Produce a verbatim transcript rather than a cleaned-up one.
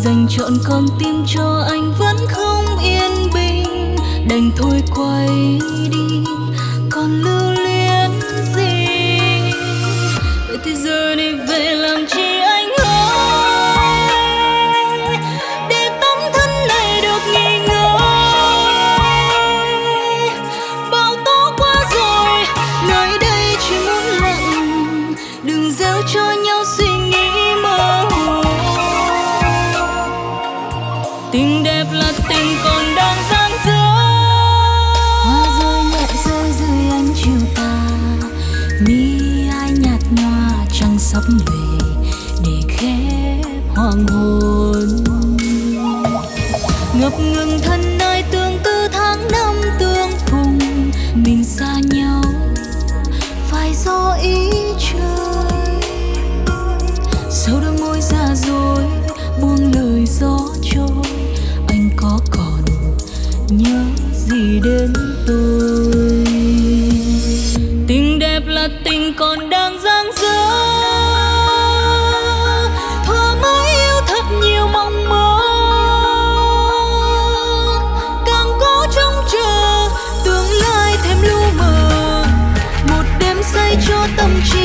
dành trọn con tim cho anh vẫn không yên bình, đành thôi quay đi còn lưu luyến gì. Vậy thì giờ này về làm chi anh ơi, để tấm thân này được nghỉ ngơi. Bão tố qua rồi, nơi đây chỉ muốn lặng, đừng gieo cho nhau suy nghĩ mơ hồ. Tình đẹp là tình còn đang dang dở, hoa rơi nhẹ rơi dưới ánh chiều tà, mi ai nhạt nhòa trăng sắp về để khép hoàng hôn. Ngập ngừng thân nơi tương tư tháng năm tương phùng, mình xa nhau phải do ý trời. Sau đôi môi già dối buông lời gió trôi, anh có còn nhớ gì đến tôi? Tình đẹp là tình còn đang dang dở, thuở mới yêu thật nhiều mong mơ, càng cố trông chờ tương lai thêm lu mờ. Một đêm say cho tâm trí